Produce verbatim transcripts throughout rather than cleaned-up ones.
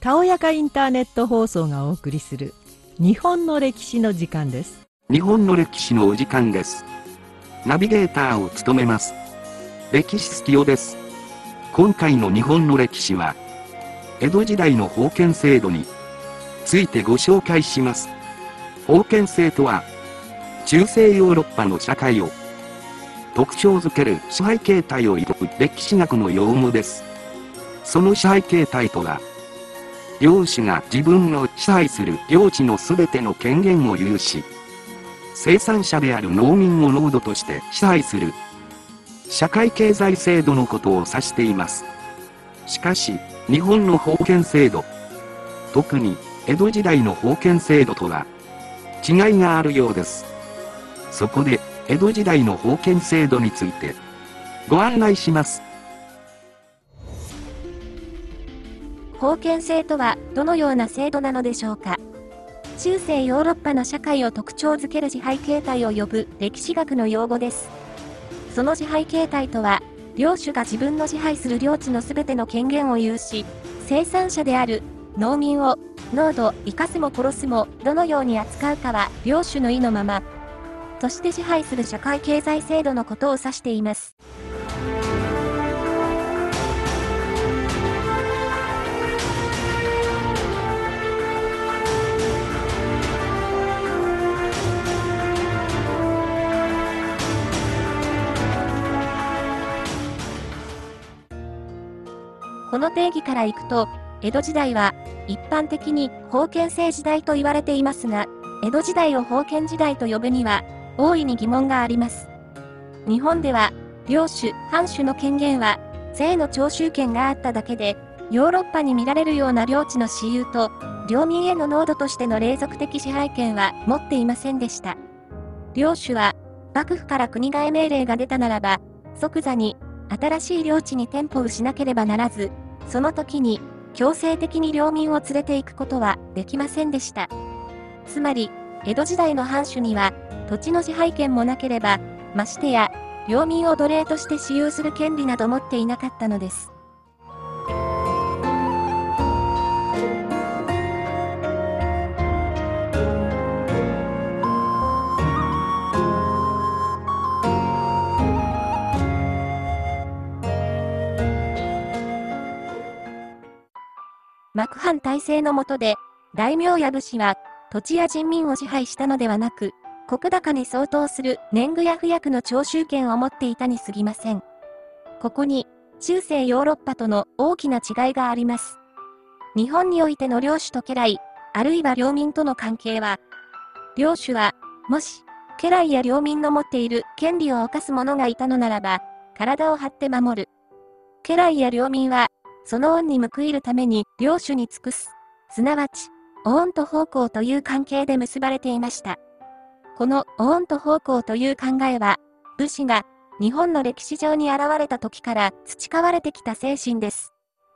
たおやかインターネット放送がお送りする日本の歴史の時間です。 日本の歴史のお時間です。ナビゲーターを務めます。歴史好きよです。今回の日本の歴史は、江戸時代の封建制度についてご紹介します。封建制とは、中世ヨーロッパの社会を特徴づける支配形態を挑む歴史学の用語です。その支配形態とは、領主が自分の支配する領地のすべての権限を有し、生産者である農民を農奴として支配する社会経済制度のことを指しています。しかし、日本の封建制度、特に江戸時代の封建制度とは違いがあるようです。そこで、江戸時代の封建制度についてご案内します。 封建制とはどのような制度なのでしょうか。中世ヨーロッパの社会を特徴づける支配形態を呼ぶ歴史学の用語です。その支配形態とは、領主が自分の支配する領地のすべての権限を有し、生産者である農民を農奴、生かすも殺すもどのように扱うかは領主の意のままとして支配する社会経済制度のことを指しています。この定義からいくと、江戸時代は一般的に封建制時代と言われていますが、江戸時代を封建時代と呼ぶには大いに疑問があります。日本では領主・藩主の権限は税の徴収権があっただけで、ヨーロッパに見られるような領地の私有と領民への農奴としての隷属的支配権は持っていませんでした。領主は幕府から国替え命令が出たならば、即座に新しい領地に転舗しなければならず、その時に強制的に領民を連れて行くことはできませんでした。つまり、江戸時代の藩主には土地の支配権もなければ、ましてや領民を奴隷として私有する権利など持っていなかったのです。幕藩体制の下で、大名や武士は、土地や人民を支配したのではなく、石高に相当する年貢や賦役の徴収権を持っていたに過ぎません。ここに、中世ヨーロッパとの大きな違いがあります。日本においての領主と家来、あるいは領民との関係は、領主は、もし、家来や領民の持っている権利を侵す者がいたのならば、体を張って守る。家来や領民は、その恩に報いるために領主に尽くす。すなわち、お恩と奉公という関係で結ばれていました。このお恩と奉公という考えは、武士が日本の歴史上に現れた時から培われてきた精神です。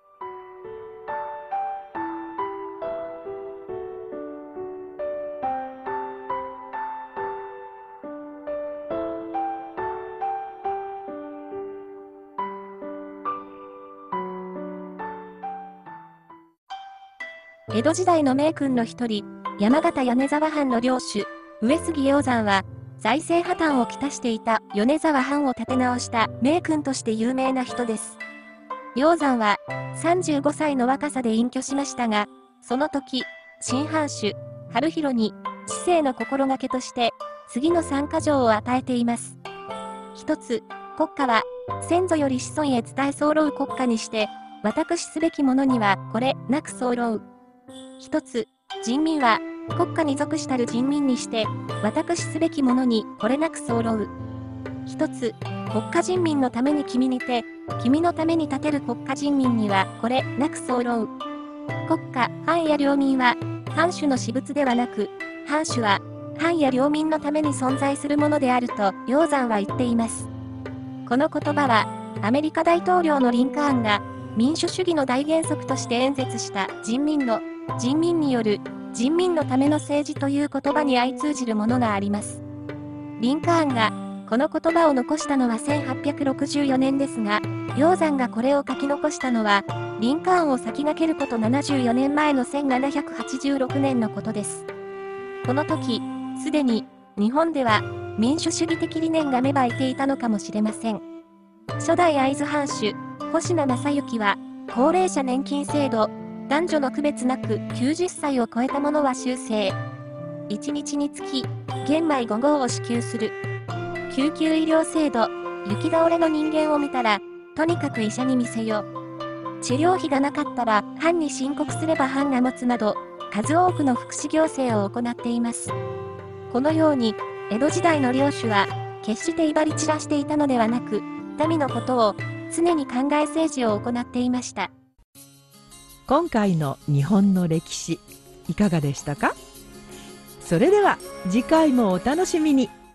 江戸時代の名君の一人、山形米沢藩の領主、上杉鷹山は、財政破綻をきたしていた米沢藩を立て直した名君として有名な人です。鷹山はさんじゅうごさいの若さで隠居しましたが、その時、新藩主、春広に、治世の心がけとして、次の三か条を与えています。一つ、国家は、先祖より子孫へ伝え候う国家にして、私すべき者にはこれなく候う。一つ、人民は、国家に属したる人民にして、私すべき者にこれなく候う。一つ、国家人民のために君にて、君のために立てる国家人民にはこれなく候う。国家、藩や領民は、藩主の私物ではなく、藩主は、藩や領民のために存在するものであると、鷹山は言っています。この言葉は、アメリカ大統領のリンカーンが、民主主義の大原則として演説した人民の、人民による、人民のための政治という言葉に相通じるものがあります。リンカーンが、この言葉を残したのはせんはっぴゃくろくじゅうよねんですが、 鷹山がこれを書き残したのは、リンカーンを先駆けることななじゅうよねんまえのせんななひゃくはちじゅうろくねんのことです。この時、すでに日本では民主主義的理念が芽生えていたのかもしれません。初代会津藩主、保科正幸は、高齢者年金制度、男女の区別なくきゅうじゅっさいを超えた者は終生。いちにちにつき、玄米ご合を支給する。救急医療制度、行き倒れの人間を見たら、とにかく医者に見せよ。治療費がなかったら、藩に申告すれば藩が持つなど、数多くの福祉行政を行っています。このように、江戸時代の領主は、決して威張り散らしていたのではなく、民のことを常に考え政治を行っていました。 今回の日本の歴史いかがでしたか？それでは次回もお楽しみに。